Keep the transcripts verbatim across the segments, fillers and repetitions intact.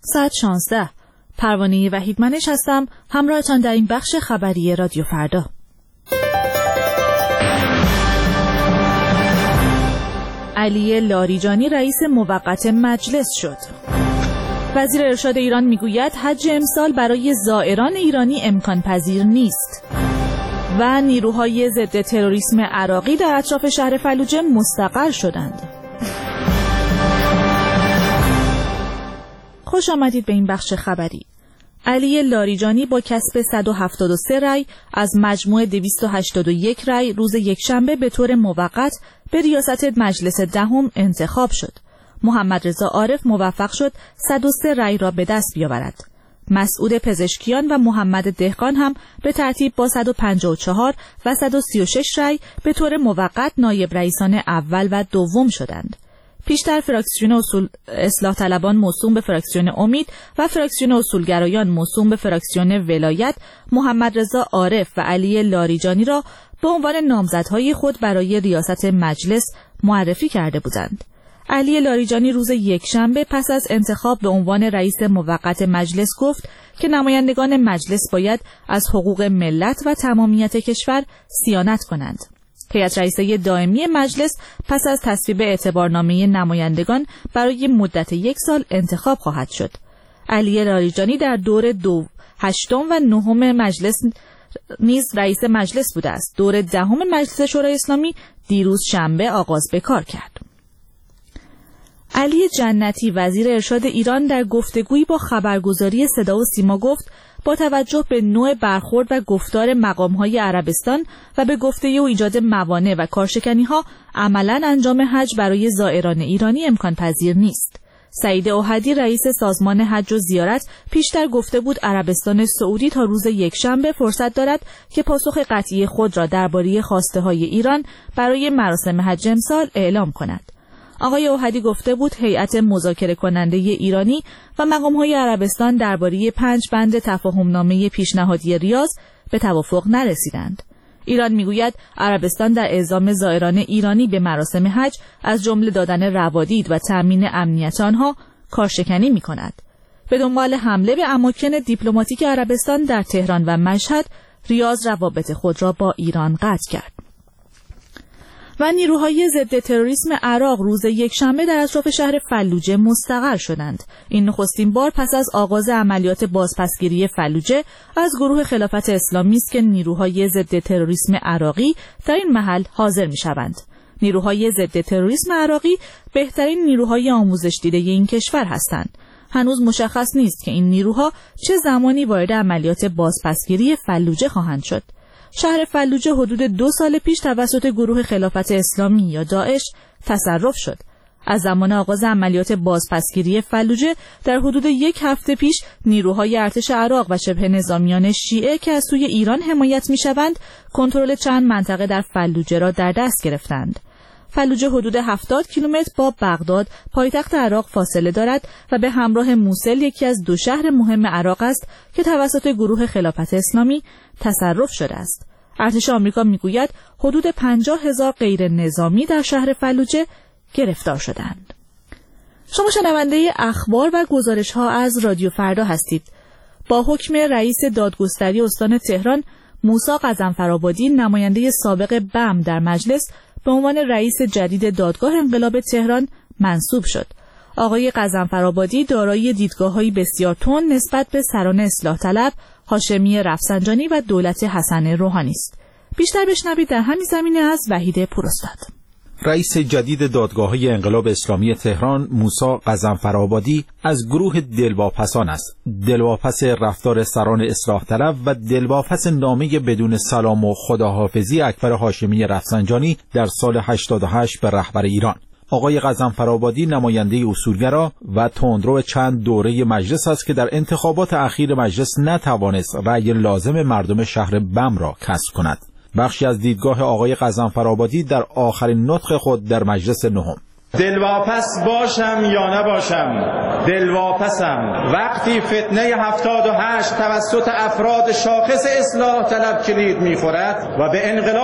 ساعت شانزده. پروانه وحیدمنش هستم، همراهتان در این بخش خبری رادیو فردا. علی لاریجانی رئیس موقت مجلس شد. وزیر ارشاد ایران میگوید حج امسال برای زائران ایرانی امکان پذیر نیست. و نیروهای ضد تروریسم عراقی در اطراف شهر فلوجه مستقر شدند. خوش آمدید به این بخش خبری. علی لاریجانی با کسب صد و هفتاد و سه رای از مجموع دویست و هشتاد و یک رای روز یکشنبه به طور موقت به ریاست مجلس دهم انتخاب شد. محمد رضا عارف موفق شد صد و سه رای را به دست بیاورد. مسعود پزشکیان و محمد دهقان هم به ترتیب با صد و پنجاه و چهار و صد و سی و شش رای به طور موقت نایب رئیسان اول و دوم شدند. پیشتر فراکسیون اصول اصلاح طلبان موسوم به فراکسیون امید و فراکسیون اصولگرایان موسوم به فراکسیون ولایت محمد رضا عارف و علی لاریجانی را به عنوان نامزدهای خود برای ریاست مجلس معرفی کرده بودند. علی لاریجانی روز یکشنبه پس از انتخاب به عنوان رئیس موقت مجلس گفت که نمایندگان مجلس باید از حقوق ملت و تمامیت کشور صیانت کنند. هیئت رئیسه دائمی مجلس پس از تصویب اعتبارنامه نمایندگان برای مدت یک سال انتخاب خواهد شد. علی لاریجانی در دور دو هشتم و نهم مجلس نیز رئیس مجلس بوده است. دور دهم مجلس شورای اسلامی دیروز شنبه آغاز به کار کرد. علی جنتی وزیر ارشاد ایران در گفتگویی با خبرگزاری صدا و سیما گفت با توجه به نوع برخورد و گفتار مقام‌های عربستان و به گفته او ایجاد موانع و کارشکنی‌ها عملاً انجام حج برای زائران ایرانی امکان پذیر نیست. سعید اوحدی رئیس سازمان حج و زیارت پیشتر گفته بود عربستان سعودی تا روز یکشنبه فرصت دارد که پاسخ قطعی خود را درباره خواسته‌های ایران برای مراسم حج امسال اعلام کند. آقای اوحدی گفته بود هیئت مذاکره کننده ایرانی و مقام‌های عربستان درباره پنج بند تفاهمنامه پیشنهادی ریاض به توافق نرسیدند. ایران میگوید عربستان در اعزام زائران ایرانی به مراسم حج از جمله دادن روادید و تأمین امنیت آنها کارشکنی می‌کند. به دنبال حمله به اماکن دیپلماتیک عربستان در تهران و مشهد، ریاض روابط خود را با ایران قطع کرد. و نیروهای ضد تروریسم عراق روز یکشنبه در اطراف شهر فلوجه مستقر شدند. این نخستین بار پس از آغاز عملیات بازپسگیری فلوجه از گروه خلافت اسلامی است که نیروهای ضد تروریسم عراقی در این محل حاضر می‌شوند. نیروهای ضد تروریسم عراقی بهترین نیروهای آموزش دیده این کشور هستند. هنوز مشخص نیست که این نیروها چه زمانی وارد عملیات بازپسگیری فلوجه خواهند شد. شهر فلوجه حدود دو سال پیش توسط گروه خلافت اسلامی یا داعش تصرف شد. از زمان آغاز عملیات بازپسگیری فلوجه در حدود یک هفته پیش نیروهای ارتش عراق و شبه نظامیان شیعه که از سوی ایران حمایت می‌شوند کنترل چند منطقه در فلوجه را در دست گرفتند. فلوجه حدود هفتاد کیلومتر با بغداد پایتخت عراق فاصله دارد و به همراه موصل یکی از دو شهر مهم عراق است که توسط گروه خلافت اسلامی تصرف شده است. ارتش آمریکا میگوید حدود پنجاه هزار غیر نظامی در شهر فلوجه گرفتار شدند. شما شنونده اخبار و گزارش‌ها از رادیو فردا هستید. با حکم رئیس دادگستری استان تهران موسی غضنفرآبادی نماینده سابق بم در مجلس به عنوان رئیس جدید دادگاه انقلاب تهران منصوب شد. آقای غضنفرآبادی دارای دیدگاه‌های بسیار تند نسبت به سران اصلاح طلب، هاشمی رفسنجانی و دولت حسن روحانی است. بیشتر بشنوید در همین زمینه از وحید پوراستاد. رئیس جدید دادگاه‌های انقلاب اسلامی تهران موسی غضنفرآبادی از گروه دلواپسان است. دلواپس رفتار سران اصلاح طلب و دلواپس نامه بدون سلام و خداحافظی اکبر هاشمی رفسنجانی در سال هشتاد و هشت به رهبر ایران. آقای غضنفرآبادی نماینده اصولگرا و تندرو چند دوره مجلس است که در انتخابات اخیر مجلس نتوانست رأی لازم مردم شهر بم را کسب کند. بخشی از دیدگاه آقای غضنفرآبادی در آخرین نطق خود در مجلس نهم: دلواپس باشم یا نباشم، دلواپسم. وقتی فتنه هفتاد و هشت توسط افراد شاخص اصلاح طلب کلید می‌خورد و به انقلاب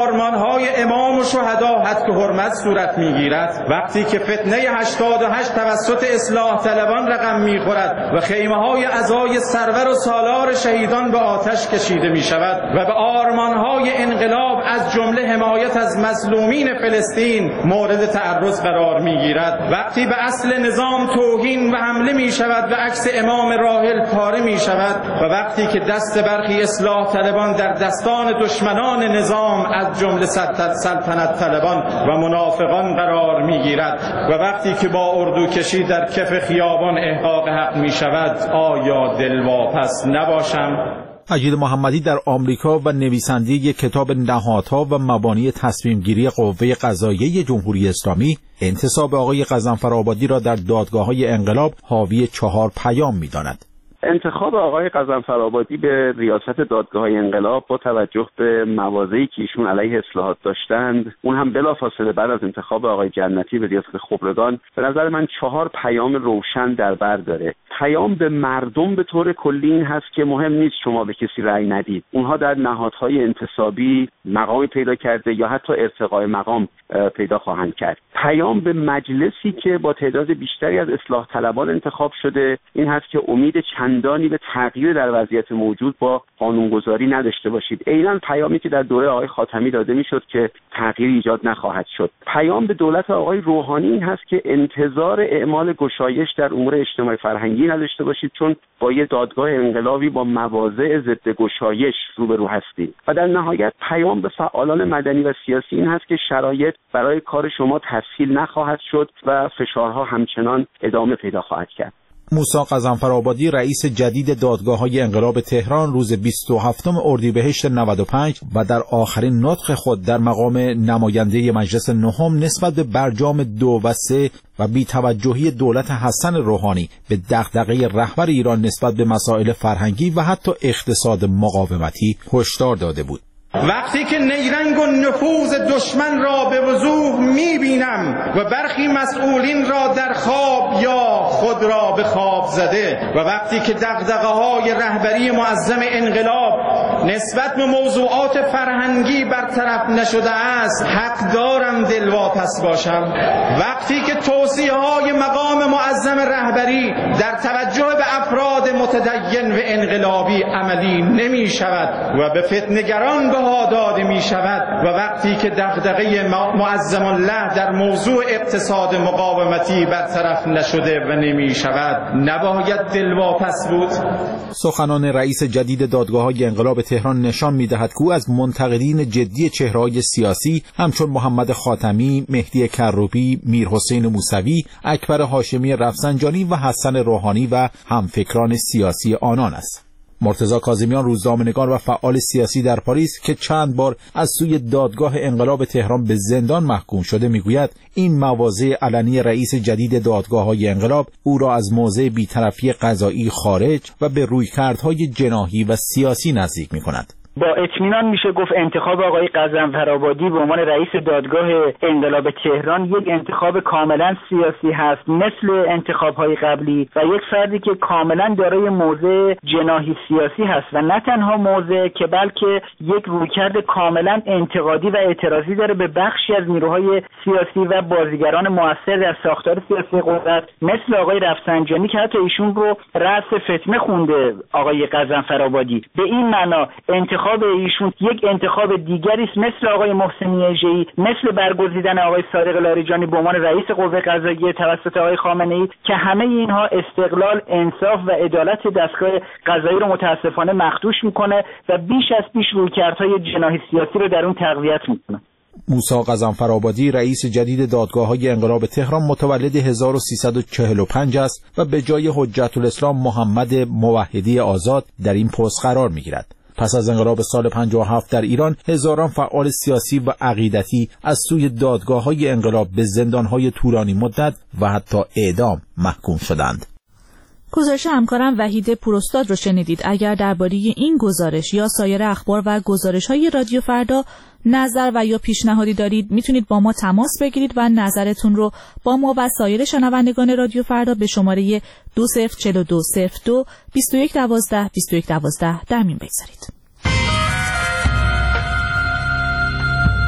آرمانهای امام و شهدا حد که حرمت صورت میگیرد، وقتی که فتنه هشتاد و هشت توسط اصلاح طلبان رقم میخورد و خیمه های عزای سرور و سالار شهیدان به آتش کشیده می شود و به آرمانهای انقلاب از جمله حمایت از مظلومین فلسطین مورد تعرض قرار می گیرد، وقتی به اصل نظام توهین و حمله می شود و عکس امام راحل پاره می شود و وقتی که دست برخی اصلاح طلبان در دستان دشمنان نظام از جمله سلطنت طلبان و منافقان قرار می گیرد و وقتی که با اردو کشی در کف خیابان احقاق حق می شود، آیا دلواپس نباشم؟ مجید محمدی در آمریکا و نویسنده یک کتاب نهادها و مبانی تصمیم گیری قوه قضاییه جمهوری اسلامی انتصاب آقای غضنفرآبادی را در دادگاه‌های انقلاب حاوی چهار پیام می‌داند. انتخاب آقای غضنفرآبادی به ریاست دادگاه‌های انقلاب با توجه به مواضعی که ایشون علیه اصلاحات داشتند، اون هم بلافاصله بعد از انتخاب آقای جنتی به ریاست خبرگان، به نظر من چهار پیام روشن در بر داره. پیام به مردم به طور کلی این هست که مهم نیست شما به کسی رأی ندید، اونها در نهادهای انتصابی مقامی پیدا کرده یا حتی ارتقای مقام پیدا خواهند کرد. پیام به مجلسی که با تعداد بیشتری از اصلاح طلبان انتخاب شده این هست که امید چندانی به تغییر در وضعیت موجود با قانونگذاری نداشته باشید. عیناً پیامی که در دوره آقای خاتمی داده میشد که تغییر ایجاد نخواهد شد. پیام به دولت آقای روحانی این هست که انتظار اعمال گشایش در امور اجتماعی فرهنگی نداشته باشید، چون با یه دادگاه انقلابی با مواضع ضد گشایش روبرو هستید. و در نهایت پیام به فعالان مدنی و سیاسی این هست که شرایط برای کار شما تسهیل نخواهد شد و فشارها همچنان ادامه پیدا خواهد کرد. موسی غضنفرآبادی رئیس جدید دادگاه‌های انقلاب تهران روز بیست و هفتم اردیبهشت نود و پنج و در آخرین نطق خود در مقام نماینده مجلس نهم نسبت به برجام دو و سه و بی‌توجهی دولت حسن روحانی به دغدغه رهبر ایران نسبت به مسائل فرهنگی و حتی اقتصاد مقاومتی هشدار داده بود. وقتی که نیرنگ و نفوذ دشمن را به وضوح می‌بینم و برخی مسئولین را در خواب یا خود را به خواب زده و وقتی که دغدغه‌های رهبری معظم انقلاب نسبت به موضوعات فرهنگی برطرف نشده است، حق دارم دلواپس باشم. وقتی که توصیه‌های مقام معظم رهبری در توجه به افراد متدین و انقلابی عملی نمی‌شود و به فتنه‌گران به داده می شود و وقتی که دغدغه معظم الله در موضوع اقتصاد مقاومتی برطرف نشده و نمی شود، نباید دلواپس بود. سخنان رئیس جدید دادگاه‌های انقلاب تهران نشان می‌دهد که او از منتقدین جدی چهره‌های سیاسی همچون محمد خاتمی، مهدی کروبی، میرحسین موسوی، اکبر هاشمی رفسنجانی و حسن روحانی و همفکران سیاسی آنان است. مرتضی کاظمیان روزنامه‌نگار و فعال سیاسی در پاریس که چند بار از سوی دادگاه انقلاب تهران به زندان محکوم شده میگوید این مواضع علنی رئیس جدید دادگاه‌های انقلاب او را از موضع بی‌طرفی قضایی خارج و به رویکردهای جناحی و سیاسی نزدیک می‌کند. با اطمینان میشه گفت انتخاب آقای غضنفرآبادی به عنوان رئیس دادگاه انقلاب تهران یک انتخاب کاملا سیاسی هست، مثل انتخاب‌های قبلی، و یک فردی که کاملا دارای موضع جناحی سیاسی هست و نه تنها موضع که بلکه یک رویکرد کاملا انتقادی و اعتراضی داره به بخشی از نیروهای سیاسی و بازیگران مؤثر در ساختار سیاسی قدرت، مثل آقای رفسنجانی که حتی ایشون رو رأس فتنه خونده آقای غضنفرآبادی. به این معنا انتخاب انتخاب ایشون یک انتخاب دیگری است، مثل آقای محسنی اژه‌ای، مثل برگزیدن آقای صادق لاریجانی به عنوان رئیس قوه قضاییه توسط آقای خامنه‌ای، که همه اینها استقلال، انصاف و عدالت دستگاه قضایی رو متاسفانه مخدوش میکنه و بیش از پیش رویکردهای جناحی سیاسی رو در اون تقویت میکنه. موسی غضنفرآبادی رئیس جدید دادگاه‌های انقلاب تهران متولد هزار و سیصد و چهل و پنج است و به جای حجت الاسلام محمد موحدی آزاد در این پست قرار می‌گیرد. پس از انقلاب سال پنجاه و هفت در ایران هزاران فعال سیاسی و عقیدتی از سوی دادگاه‌های انقلاب به زندان‌های طولانی مدت و حتی اعدام محکوم شدند. گزارش همکارم وحید پوراستاد رو شنیدید. اگر درباره این گزارش یا سایر اخبار و گزارش‌های رادیو فردا نظر و یا پیشنهادی دارید، میتونید با ما تماس بگیرید و نظرتون رو با ما و سایر شنوندگان رادیو فردا به شماره دو صفر چهار دو صفر دو بیست و یک دوازده بیست و یک دوازده در میون بگذارید.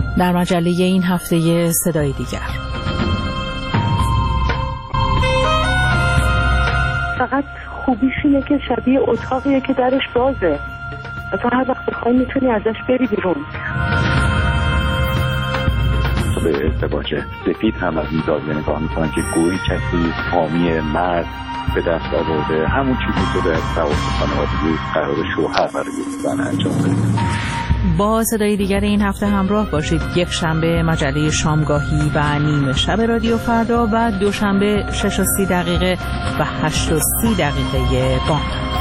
در مجله این هفته صدای دیگر. فقط خوبیش اینه که شبیه اتاقیه که درش بازه و تا هر وقت بخوای میتونی ازش بری بیرون. به ازدواج سفید هم از این زاویه نگاه میکنن که گویی کسی حامی مرد به دست آورده همون چیزی که به تعارف خانوادگی قرار شوهر برای زن انجام بده. با صدای دیگر این هفته همراه باشید. یک شنبه مجله شامگاهی و نیمه شب رادیو فردا و دوشنبه شش و سی دقیقه و هشت و سی دقیقه بامداد.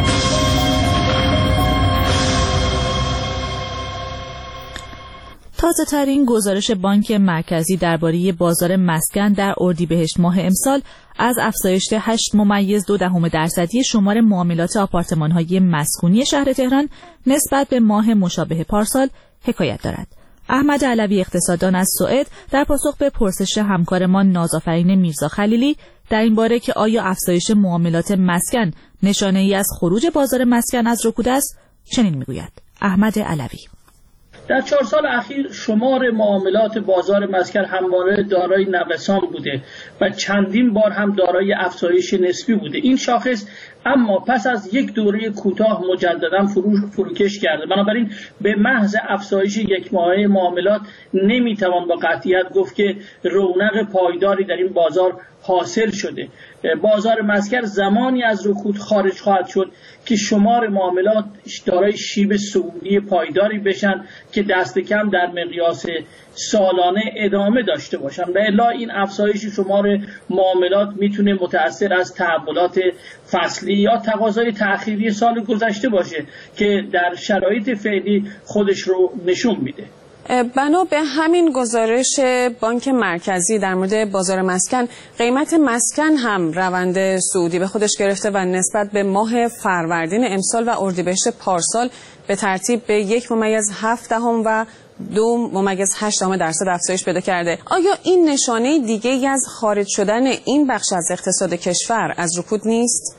تازه ترین گزارش بانک مرکزی درباره بازار مسکن در اردیبهشت ماه امسال از افزایش هشت ممیز دو دهم درصدی شمار معاملات آپارتمان‌های مسکونی شهر تهران نسبت به ماه مشابه پارسال حکایت دارد. احمد علوی اقتصاددان از سوئد در پاسخ به پرسش همکارمان نازآفرین میرزا خلیلی در این باره که آیا افزایش معاملات مسکن نشانه‌ای از خروج بازار مسکن از رکود است، چنین میگوید. احمد علوی: در چهار سال اخیر شمار معاملات بازار مسکن همواره دارای نوسان بوده و چندین بار هم دارای افزایش نسبی بوده. این شاخص اما پس از یک دوره کوتاه مجددا فروکش کرده. بنابراین به محض افزایش یک ماهه معاملات نمیتوان با قطعیت گفت که رونق پایداری در این بازار حاصل شده. بازار مسکن زمانی از رکود خارج خواهد شد که شمار معاملات دارای شیب صعودی پایداری بشن که دست کم در مقیاس سالانه ادامه داشته باشن و الا این افزایش شمار معاملات میتونه متأثر از تحولات فصلی یا تقاضای تأخیری سال گذشته باشه که در شرایط فعلی خودش رو نشون میده. بنا به همین گزارش بانک مرکزی در مورد بازار مسکن، قیمت مسکن هم روند صعودی به خودش گرفته و نسبت به ماه فروردین امسال و اردیبهشت پارسال به ترتیب به یک ممیز هفت دهم و دو ممیز هشت دهم درصد افزایش پیدا کرده. آیا این نشانه دیگه‌ای از خارج شدن این بخش از اقتصاد کشور از رکود نیست؟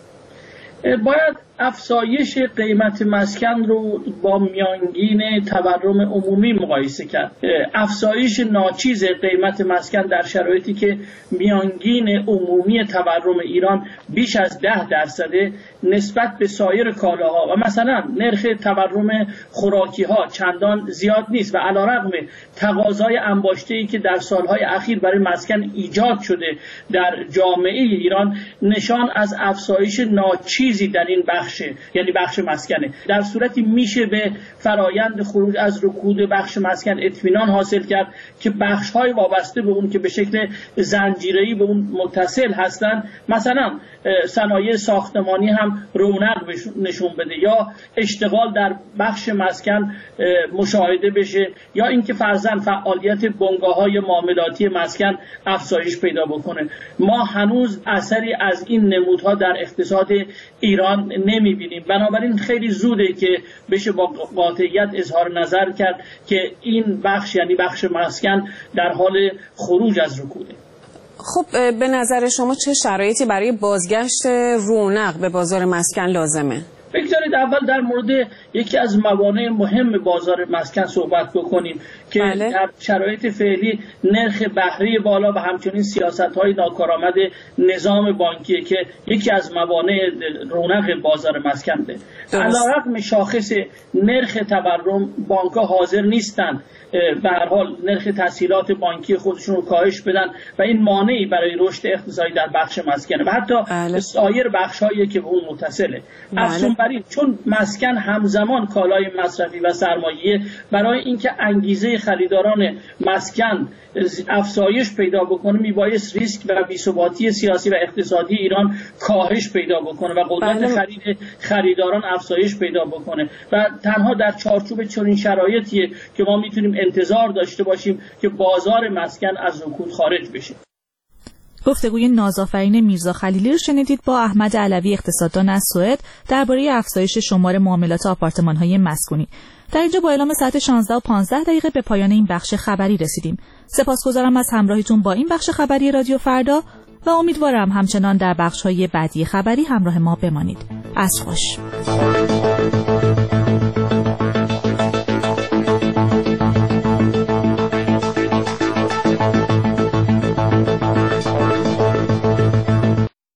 باید افزایش قیمت مسکن رو با میانگین تورم عمومی مقایسه کرد. افزایش ناچیز قیمت مسکن در شرایطی که میانگین عمومی تورم ایران بیش از ده درصده نسبت به سایر کالاها و مثلا نرخ تورم خوراکی ها چندان زیاد نیست و علیرغم تقاضای انباشته‌ای که در سالهای اخیر برای مسکن ایجاد شده در جامعه ایران نشان از افزایش ناچیزی در این بخش، یعنی بخش مسکنه. در صورتی میشه به فرایند خروج از رکود بخش مسکن اطمینان حاصل کرد که بخش‌های وابسته به اون که به شکل زنجیره‌ای به اون متصل هستند، مثلا صنایع ساختمانی هم رونق نشون بده یا اشتغال در بخش مسکن مشاهده بشه یا اینکه فرضاً فعالیت بنگاه‌های معاملاتی مسکن افزایش پیدا بکنه. ما هنوز اثری از این نمودها در اقتصاد ایران نمی‌بینیم. بنابراین خیلی زوده که بشه با قاطعیت اظهار نظر کرد که این بخش، یعنی بخش مسکن، در حال خروج از رکوده. خب به نظر شما چه شرایطی برای بازگشت رونق به بازار مسکن لازمه؟ بگذارید اول در مورد یکی از موانع مهم بازار مسکن صحبت بکنیم که بله. در شرایط فعلی نرخ بهره بالا و همچنین سیاست‌های ناکارآمد نظام بانکیه که یکی از موانع رونق بازار مسکن ده. علیرغم شاخص نرخ تورم، بانک‌ها حاضر نیستند به هر حال نرخ تسهیلات بانکی خودشون رو کاهش بدن و این مانعی برای رشد اقتصادی در بخش مسکنه و حتی بله. سایر بخش‌هایی که به اون متصله. بله. افزون بر این، چون مسکن همزمان کالای مصرفی و سرمایه، برای اینکه انگیزه خریداران مسکن افزایش پیدا بکنه میبایست ریسک و بی‌ثباتی سیاسی و اقتصادی ایران کاهش پیدا بکنه و قدرت بله. خرید خریداران افزایش پیدا بکنه و تنها در چارچوب چنین شرایطیه که ما میتونیم انتظار داشته باشیم که بازار مسکن از رکود خارج بشه. گفتگوی نازآفرین میرزا خلیلی رو شنیدید با احمد علوی اقتصاددان از سوئد درباره افزایش شمار معاملات آپارتمان‌های مسکونی. در اینجا با اعلام ساعت شانزده و پانزده دقیقه به پایان این بخش خبری رسیدیم. سپاسگزارم از همراهیتون با این بخش خبری رادیو فردا و امیدوارم همچنان در بخش‌های بعدی خبری همراه ما بمانید. عصر خوش.